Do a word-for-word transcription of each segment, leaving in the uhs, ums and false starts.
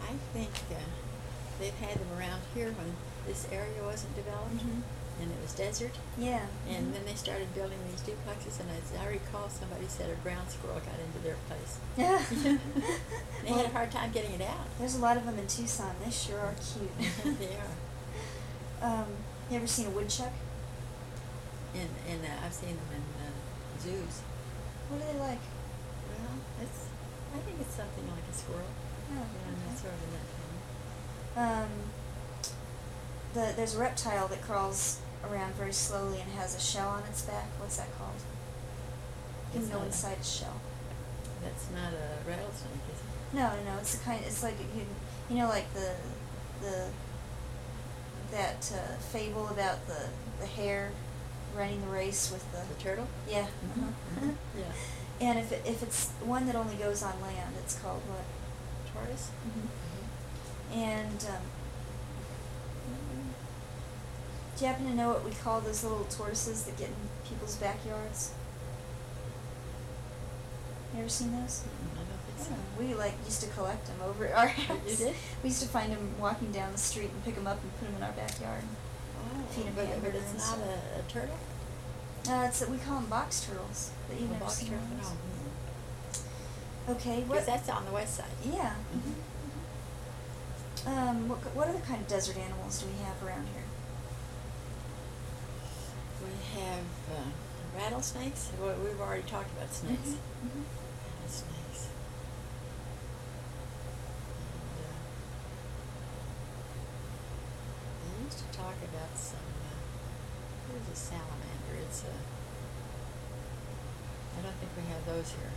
I think uh, they've had them around here when this area wasn't developed, Mhm. and it was desert. Yeah. And Mhm. then they started building these duplexes, and as I recall, somebody said a ground squirrel got into their place. Yeah. They had a hard time getting it out. There's a lot of them in Tucson. They sure are cute. They are. Um, you ever seen a woodchuck? And and uh, I've seen them in uh, zoos. What are they like? Well, it's I think it's something like a squirrel. Oh, Yeah, okay. that's sort of in that family. Um, the there's a reptile that crawls around very slowly and has a shell on its back. What's that called? You It's can go not a- inside its shell. That's not a rattlesnake, is it? No, no, no. It's a kind. It's like you, you know, like the the that uh, fable about the the hare running the race with the The turtle? yeah. Mhm, Uh-huh. mhm, yeah. And if it, if it's one that only goes on land, it's called what? Tortoise? Mm-hmm. And um, do you happen to know what we call those little tortoises that get in people's backyards? You ever seen those? Mm, I don't think so. Yeah, we like used to collect them over at our house. You did? We used to find them walking down the street and pick them up and put them in our backyard. Oh, Feed 'em but, but hamburger it's and not stuff. a, a turtle? Uh, it's we call them box turtles. But you've A never box seen turtle? those? No. Okay, Because what? that's on the west side. Yeah. Mhm. mhm. Um, what what other kind of desert animals do we have around here? We have uh, rattlesnakes. Well, we've already talked about snakes. Mhm, mhm. Rattlesnakes. And, uh, they used to talk about some. Uh, there's a salamander. It's a. I don't think we have those here.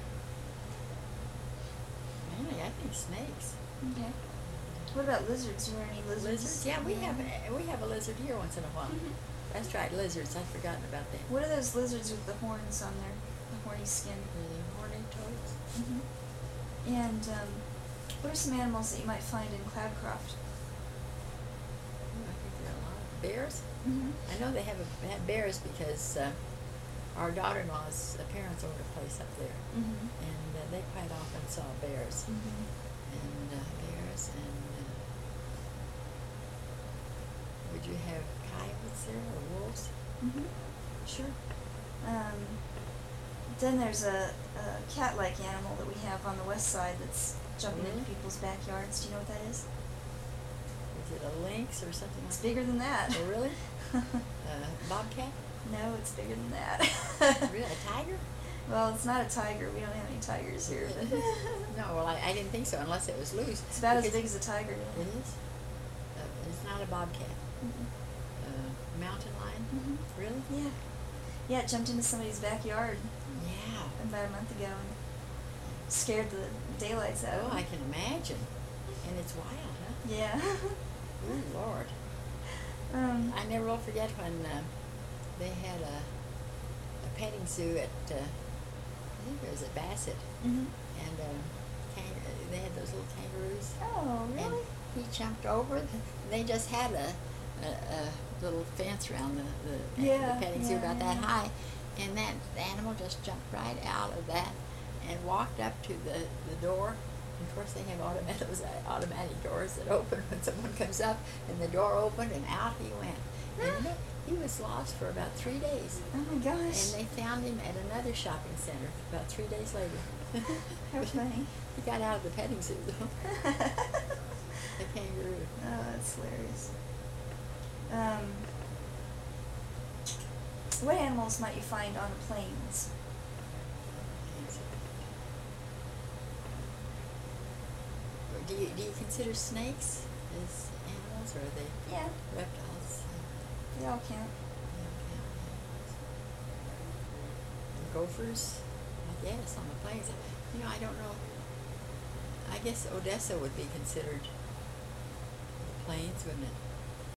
Mainly, I think snakes. Okay. What about lizards? Are there any lizards? Lizards? Yeah, we have Yeah. a, we have a lizard here once in a while. Mhm. That's right, lizards. I'd forgotten about that. What are those lizards with the horns on their the horny skin? The horned toads. Mm-hmm. And um, what are some animals that you might find in Cloudcroft? Ooh, I think there are a lot of bears. Mm-hmm. I know they have a, had bears because uh, our daughter-in-law's uh, parents owned a place up there, Mm-hmm. and uh, they quite often saw bears Mm-hmm. and uh, bears and. Uh, would you have coyotes there or wolves? Mm-hmm. Sure. Um, then there's a, a cat-like animal that we have on the west side that's jumping Really? into people's backyards. Do you know what that is? Is it a lynx or something It's like bigger than that. that? Oh, really? Uh, bobcat? No, it's bigger than that. Really? A tiger? Well, it's not a tiger. We don't have any tigers here. But No, well, I, I didn't think so unless it was loose. it's about as Because- big as a tiger. It is? Uh, it's not a bobcat. Mm-hmm. Uh, mountain lion? Mhm. Really? Yeah. Yeah, it jumped into somebody's backyard Yeah. about a month ago and scared the daylights out Oh, of I them. can imagine. And it's wild, huh? Yeah. Oh, Lord. um, I never will forget when uh, they had a, a petting zoo at, uh, I think it was at Bassett, mhm. and um, kang- they had those little kangaroos. Oh, really? And he jumped over. The, they just had a, a, a little fence around the, the, Yeah, the petting zoo yeah, about that yeah. high, and that the animal just jumped right out of that and walked up to the, the door. And of course, they have automatic, those automatic doors that open when someone comes up, and the door opened, and out he went. And you know, he was lost for about three days. Oh my gosh. And they found him at another shopping center about three days later. How funny. He got out of the petting zoo, though. The kangaroo. Oh, that's hilarious. Um, what animals might you find on the plains? Do you, do you consider snakes as animals, or are they Yeah, reptiles? they all count. And gophers? I guess on the plains. You know, I don't know. I guess Odessa would be considered the plains, wouldn't it?